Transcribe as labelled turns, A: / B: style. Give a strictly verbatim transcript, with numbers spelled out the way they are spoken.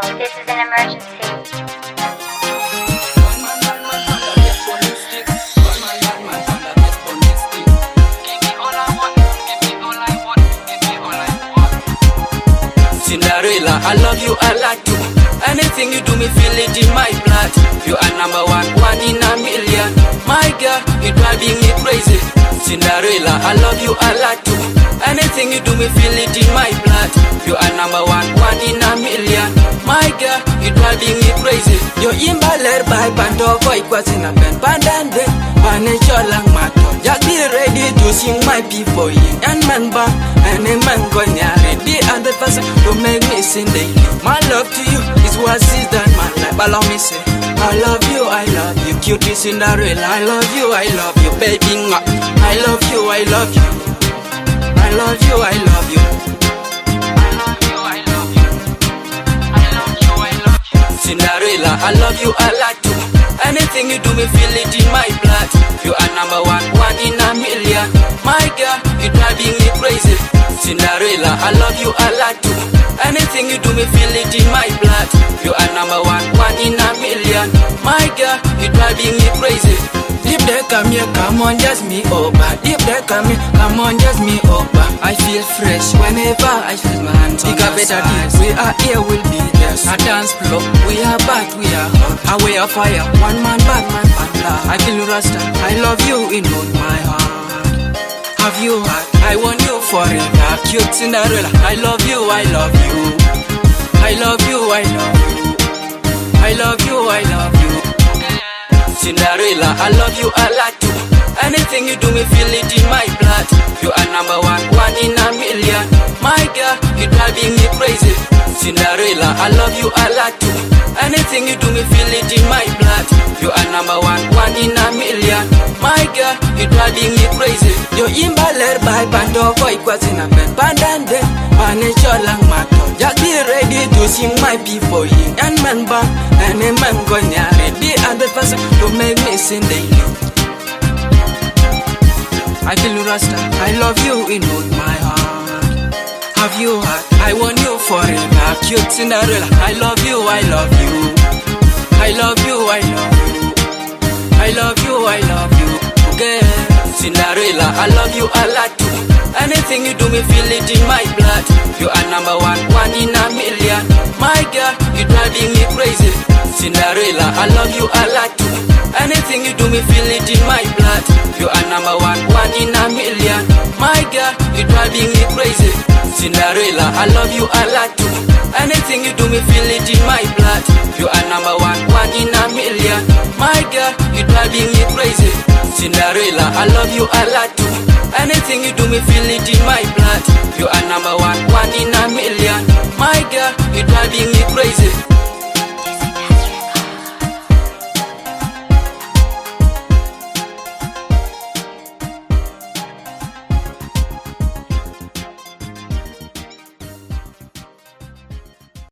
A: this is an emergency.
B: Cinderella, I love you, I like you. Anything you do me feel it in my blood. You are number one, one in a million. My girl, you driving me crazy. Cinderella, I love you, I like you. Anything you do me feel it in my blood. You are number one, one in a million. My girl, you driving me crazy. Yo imbaler by bando boy kwazina ben pandande. Panecholang mato. Just be ready to sing my people in and man ba and a man going ready and the person to make me sing daily. My love to you is what is done my life. Allow me say I love you, I love you, cutie Cinderella. I love you, I love you, baby. I love you, I love you. I love you, I love you. I love you, I love you. I love you, I love you. Cinderella, I love you, I like you. Anything you do me feel it in my blood. You are number one, one in a million. My girl, you driving me crazy. Cinderella, I love you, I like you. Anything you do me feel it in my blood. You are number one, one in a million. My girl, you driving me crazy. If they come here, come on, just me over. If they come here, come on, just me over. I feel fresh whenever I feel my hands on the better days. We are here, we'll be there. A dance floor, we are back, we are hot. Away of fire, one man bad man bad. I feel Rasta, I love you in all my heart. Have you heard? I want you forever. Cute Cinderella, I love you, I love you. I love you, I love you. I love you, I love you. Cinderella, I love you, I like you. Anything you do me feel it in my blood. You are number one, one in a million. My girl, you driving me crazy. Cinderella, I love you, I like you. Anything you do me feel it in my blood. You are number one, one in a million. My girl, you driving me crazy. Yo imbaler by bando boy kwazina ben pandande. Panecholang mato. Just be ready to sing my people in and man bang and a man going ready and the person to make me sing daily. I feel Rasta, I love you in all my heart. Have you heard? I want you forever. Cute Cinderella, I love you, I love you. I love you, I love you. I love you, I love you. Girl, Cinderella, I love you, I like you. Anything you do me feel it in my blood. You are number one, one in a million. My girl, you driving me crazy. Cinderella, I love you, I like you. Anything you do me feel it in my blood. You are number one, one in a million. My girl, you driving me crazy. Cinderella, I love you, I like you. Anything you do me feel it in my blood. You are number one, one in a million. My girl, you driving me crazy. Cinderella, I love you, I like you. Anything you do me feel it in my blood. You are number one, one in a million. My girl, you driving me crazy.